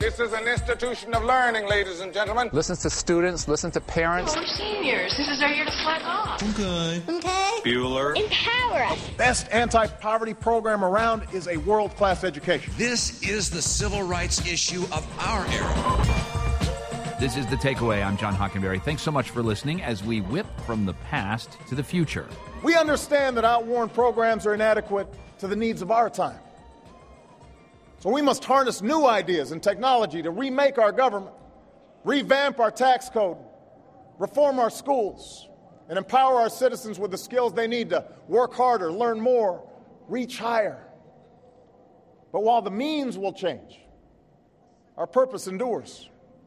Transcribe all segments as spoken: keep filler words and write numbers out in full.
This is an institution of learning, ladies and gentlemen. Listens to students, listens to parents. Oh, we're seniors. This is our year to slack off. Okay. Okay. Bueller. Empower us. The best anti-poverty program around is a world-class education. This is the civil rights issue of our era. This is The Takeaway. I'm John Hockenberry. Thanks so much for listening as we whip from the past to the future. We understand that outworn programs are inadequate to the needs of our time. So we must harness new ideas and technology to remake our government, revamp our tax code, reform our schools, and empower our citizens with the skills they need to work harder, learn more, reach higher. But while the means will change, our purpose endures.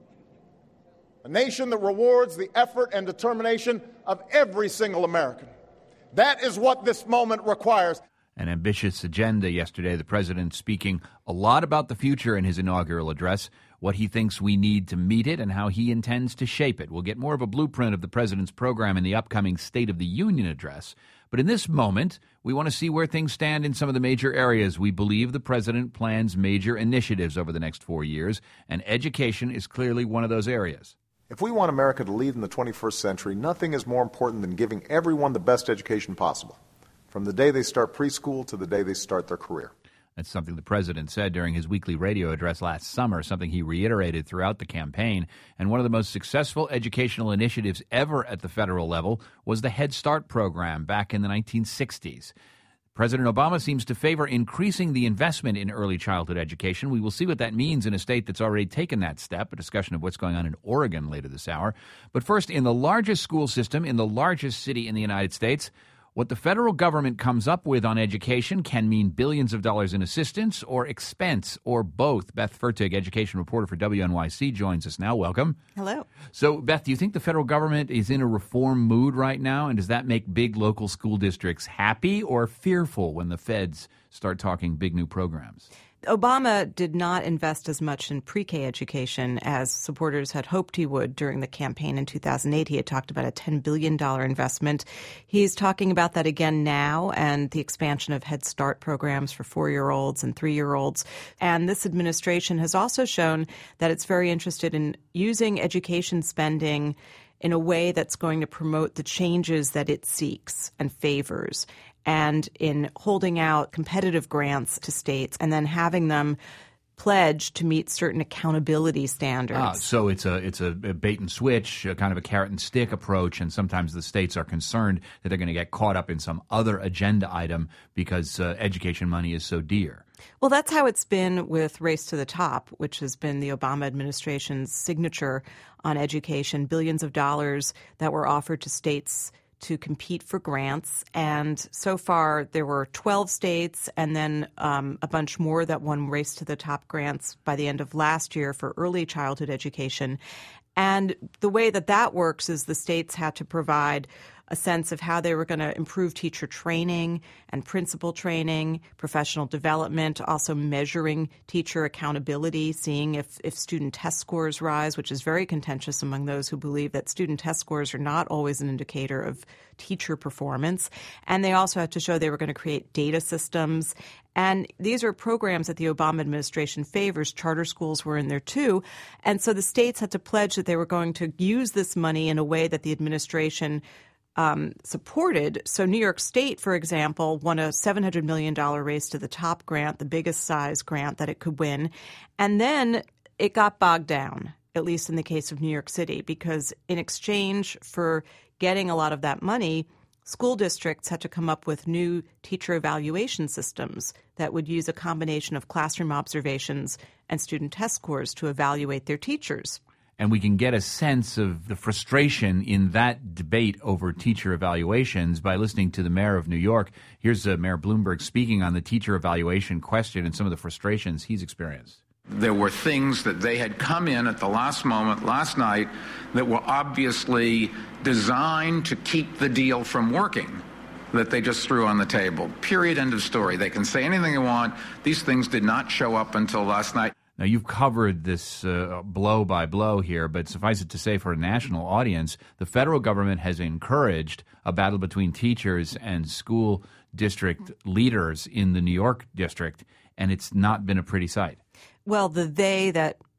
A nation that rewards the effort and determination of every single American. That is what this moment requires. An ambitious agenda yesterday, the president speaking a lot about the future in his inaugural address, what he thinks we need to meet it and how he intends to shape it. We'll get more of a blueprint of the president's program in the upcoming State of the Union address. But in this moment, we want to see where things stand in some of the major areas. We believe the president plans major initiatives over the next four years, and education is clearly one of those areas. If we want America to lead in the twenty-first century, nothing is more important than giving everyone the best education possible, from the day they start preschool to the day they start their career. That's something the president said during his weekly radio address last summer, something he reiterated throughout the campaign. And one of the most successful educational initiatives ever at the federal level was the Head Start program back in the nineteen sixties. President Obama seems to favor increasing the investment in early childhood education. We will see what that means in a state that's already taken that step, a discussion of what's going on in Oregon later this hour. But first, in the largest school system in the largest city in the United States, what the federal government comes up with on education can mean billions of dollars in assistance or expense or both. Beth Fertig, education reporter for W N Y C, joins us now. Welcome. Hello. So, Beth, do you think the federal government is in a reform mood right now? And does that make big local school districts happy or fearful when the feds start talking big new programs? Obama did not invest as much in pre-K education as supporters had hoped he would during the campaign in two thousand eight. He had talked about a ten billion dollars investment. He's talking about that again now and the expansion of Head Start programs for four-year-olds and three-year-olds. And this administration has also shown that it's very interested in using education spending in a way that's going to promote the changes that it seeks and favors, and in holding out competitive grants to states and then having them pledge to meet certain accountability standards. Ah, so it's a it's a bait and switch, a kind of a carrot and stick approach, and sometimes the states are concerned that they're going to get caught up in some other agenda item because uh, education money is so dear. Well, that's how it's been with Race to the Top, which has been the Obama administration's signature on education, billions of dollars that were offered to states to compete for grants. And so far, there were twelve states and then um, a bunch more that won Race to the Top grants by the end of last year for early childhood education. And the way that that works is the states had to provide a sense of how they were going to improve teacher training and principal training, professional development, also measuring teacher accountability, seeing if, if student test scores rise, which is very contentious among those who believe that student test scores are not always an indicator of teacher performance. And they also had to show they were going to create data systems. And these are programs that the Obama administration favors. Charter schools were in there too. And so the states had to pledge that they were going to use this money in a way that the administration Um, supported. So New York State, for example, won a seven hundred million dollars Race to the Top grant, the biggest size grant that it could win. And then it got bogged down, at least in the case of New York City, because in exchange for getting a lot of that money, school districts had to come up with new teacher evaluation systems that would use a combination of classroom observations and student test scores to evaluate their teachers. And we can get a sense of the frustration in that debate over teacher evaluations by listening to the mayor of New York. Here's uh, Mayor Bloomberg speaking on the teacher evaluation question and some of the frustrations he's experienced. There were things that they had come in at the last moment last night that were obviously designed to keep the deal from working, that they just threw on the table. Period, end of story. They can say anything they want. These things did not show up until last night. Now, you've covered this uh, blow by blow here, but suffice it to say for a national audience, the federal government has encouraged a battle between teachers and school district leaders in the New York district, and it's not been a pretty sight. Well, the they that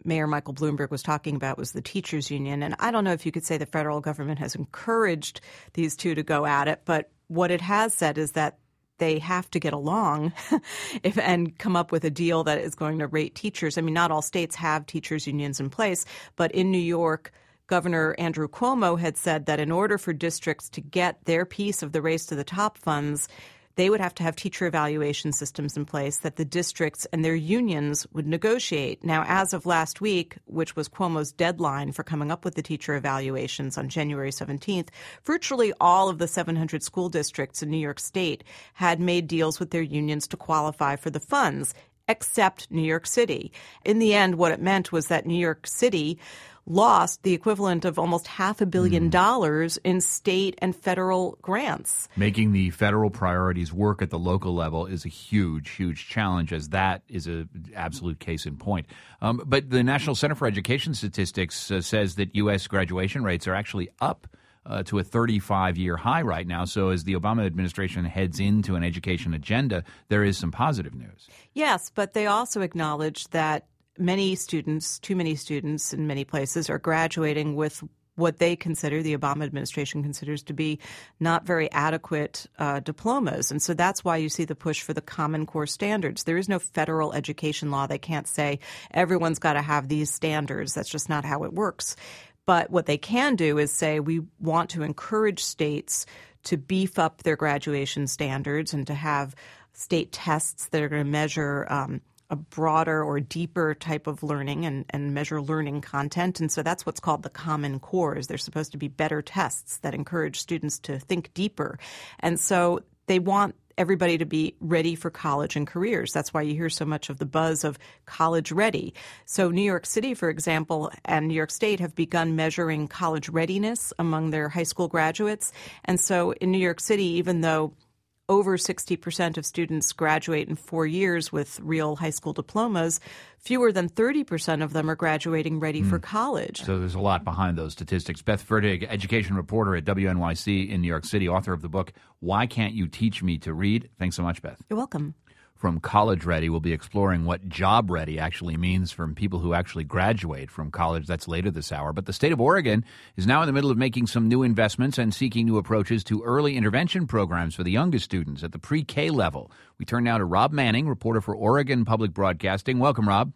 Mayor Michael Bloomberg was talking about was the teachers union. And I don't know if you could say the federal government has encouraged these two to go at it, but what it has said is that they have to get along if, and come up with a deal that is going to rate teachers. I mean, not all states have teachers unions in place, but in New York, Governor Andrew Cuomo had said that in order for districts to get their piece of the Race to the Top funds, they would have to have teacher evaluation systems in place that the districts and their unions would negotiate. Now, as of last week, which was Cuomo's deadline for coming up with the teacher evaluations on January seventeenth, virtually all of the seven hundred school districts in New York State had made deals with their unions to qualify for the funds, except New York City. In the end, what it meant was that New York City lost the equivalent of almost half a billion dollars in state and federal grants. Making the federal priorities work at the local level is a huge, huge challenge, as that is an absolute case in point. Um, but the National Center for Education Statistics uh, says that U S graduation rates are actually up Uh, to a thirty-five-year high right now. So as the Obama administration heads into an education agenda, there is some positive news. Yes, but they also acknowledge that many students, too many students in many places, are graduating with what they consider, the Obama administration considers to be not very adequate uh, diplomas. And so that's why you see the push for the Common Core standards. There is no federal education law. They can't say everyone's got to have these standards. That's just not how it works. But what they can do is say we want to encourage states to beef up their graduation standards and to have state tests that are going to measure um, a broader or deeper type of learning and, and measure learning content. And so that's what's called the Common Core. They're supposed to be better tests that encourage students to think deeper. And so they want everybody to be ready for college and careers. That's why you hear so much of the buzz of college ready. So New York City, for example, and New York State have begun measuring college readiness among their high school graduates. And so in New York City, even though over sixty percent of students graduate in four years with real high school diplomas, fewer than thirty percent of them are graduating ready mm. for college. So there's a lot behind those statistics. Beth Fertig, education reporter at W N Y C in New York City, author of the book, Why Can't You Teach Me to Read? Thanks so much, Beth. You're welcome. From College Ready, we'll be exploring what job ready actually means from people who actually graduate from college. That's later this hour. But the state of Oregon is now in the middle of making some new investments and seeking new approaches to early intervention programs for the youngest students at the pre-K level. We turn now to Rob Manning, reporter for Oregon Public Broadcasting. Welcome, Rob.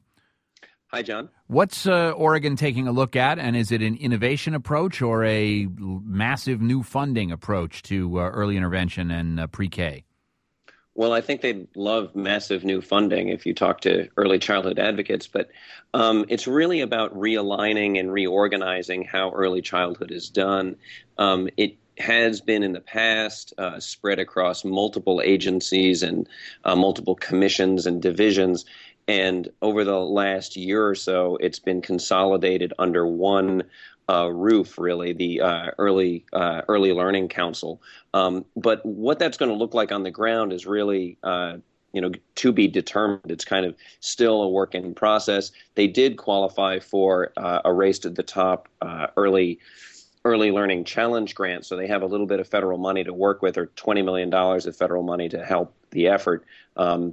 Hi, John. What's uh, Oregon taking a look at, and is it an innovation approach or a massive new funding approach to uh, early intervention and uh, pre-K? Well, I think they'd love massive new funding if you talk to early childhood advocates, but um, it's really about realigning and reorganizing how early childhood is done. Um, it has been in the past uh, spread across multiple agencies and uh, multiple commissions and divisions, and over the last year or so, it's been consolidated under one Uh, roof, really, the uh, early uh, early learning council. Um, but what that's going to look like on the ground is really, uh, you know, to be determined. It's kind of still a work in process. They did qualify for uh, a Race to the Top uh, early early learning challenge grant, so they have a little bit of federal money to work with, or twenty million dollars of federal money to help the effort. Um,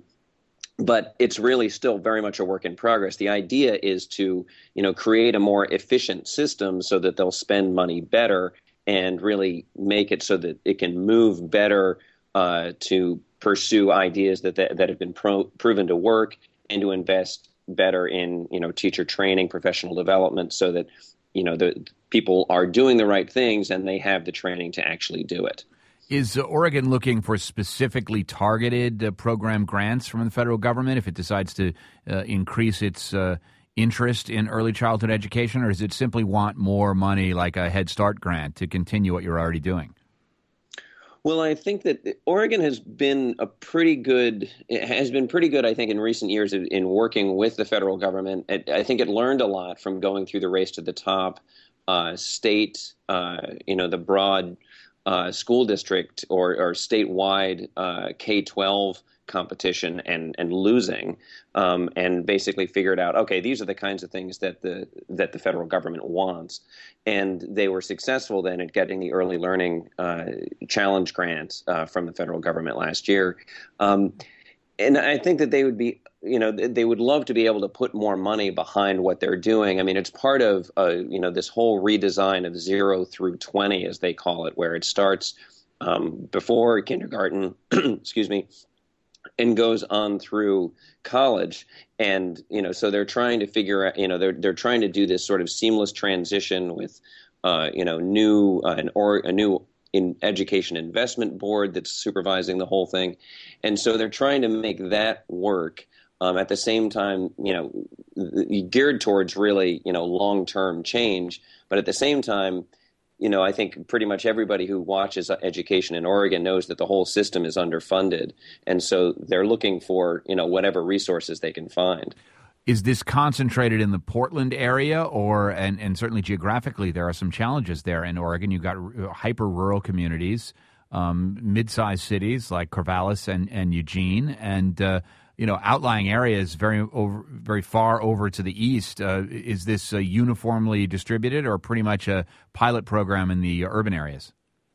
But it's really still very much a work in progress. The idea is to, you know, create a more efficient system so that they'll spend money better and really make it so that it can move better uh, to pursue ideas that, that that have been pro- proven to work, and to invest better in, you know, teacher training, professional development, so that, you know, the people are doing the right things and they have the training to actually do it. Is Oregon looking for specifically targeted uh, program grants from the federal government if it decides to uh, increase its uh, interest in early childhood education, or does it simply want more money like a Head Start grant to continue what you're already doing? Well, I think that Oregon has been a pretty good, it has been pretty good, I think, in recent years in, in working with the federal government. It, I think it learned a lot from going through the Race to the Top uh, state, uh, you know, the broad Uh, school district or, or statewide uh, K twelve competition and and losing, um, and basically figured out, okay, these are the kinds of things that the that the federal government wants, and they were successful then at getting the early learning uh, challenge grant uh, from the federal government last year, um, and I think that they would be you know, they would love to be able to put more money behind what they're doing. I mean, it's part of, uh, you know, this whole redesign of zero through twenty, as they call it, where it starts um, before kindergarten, excuse me, and goes on through college. And, you know, so they're trying to figure out, you know, they're, they're trying to do this sort of seamless transition with, uh, you know, new, uh, an or a new in education investment board that's supervising the whole thing. And so they're trying to make that work. Um, at the same time, you know, geared towards really, you know, long-term change. But at the same time, you know, I think pretty much everybody who watches education in Oregon knows that the whole system is underfunded. And so they're looking for, you know, whatever resources they can find. Is this concentrated in the Portland area, or and, and certainly geographically there are some challenges there in Oregon? You've got hyper-rural communities, um, mid-sized cities like Corvallis and, and Eugene, and uh, you know, outlying areas very over, very far over to the east. Uh, is this uh, uniformly distributed, or pretty much a pilot program in the urban areas?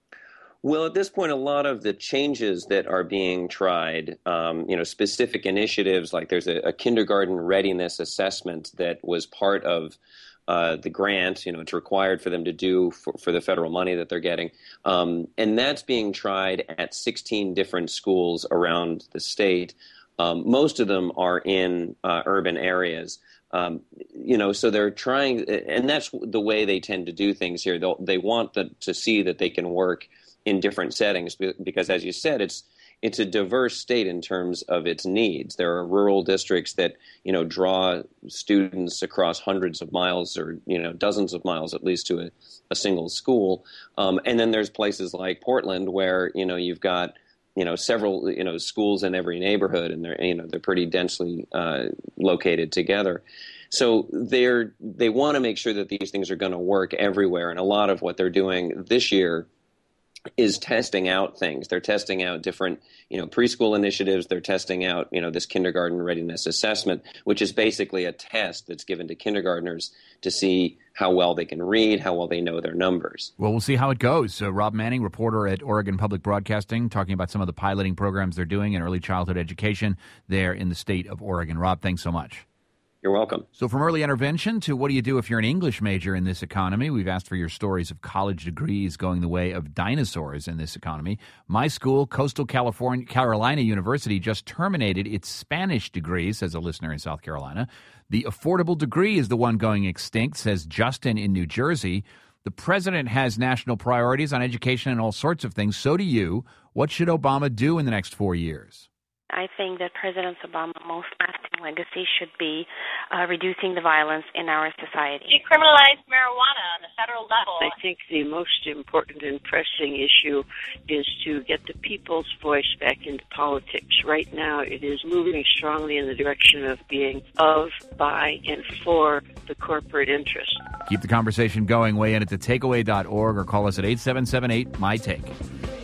Well, at this point, a lot of the changes that are being tried, um, you know, specific initiatives, like there's a, a kindergarten readiness assessment that was part of uh, the grant. You know, it's required for them to do for, for the federal money that they're getting. Um, and that's being tried at sixteen different schools around the state. Um, most of them are in uh, urban areas. Um, you know, so they're trying, and that's the way they tend to do things here. They'll, they want the, to see that they can work in different settings, because, as you said, it's it's a diverse state in terms of its needs. There are rural districts that, you know, draw students across hundreds of miles, or, you know, dozens of miles at least, to a, a single school. Um, and then there's places like Portland where, you know, you've got, you know, several, you know, schools in every neighborhood, and they're, you know, they're pretty densely uh, located together. So they're they want to make sure that these things are going to work everywhere. And a lot of what they're doing this year is testing out things. They're testing out different, you know, preschool initiatives. They're testing out, you know, this kindergarten readiness assessment, which is basically a test that's given to kindergartners to see how well they can read, how well they know their numbers. Well, we'll see how it goes. Uh, Rob Manning, reporter at Oregon Public Broadcasting, talking about some of the piloting programs they're doing in early childhood education there in the state of Oregon. Rob, thanks so much. You're welcome. So from early intervention to what do you do if you're an English major in this economy? We've asked for your stories of college degrees going the way of dinosaurs in this economy. My school, Coastal California, Carolina University, just terminated its Spanish degree, says a listener in South Carolina. The affordable degree is the one going extinct, says Justin in New Jersey. The president has national priorities on education and all sorts of things. So do you. What should Obama do in the next four years? I think that President Obama's most lasting legacy should be uh, reducing the violence in our society. Decriminalize marijuana on the federal level. I think the most important and pressing issue is to get the people's voice back into politics. Right now, it is moving strongly in the direction of being of, by, and for the corporate interest. Keep the conversation going. Weigh in at the takeaway dot org or call us at eight seven seven eight, M Y Take.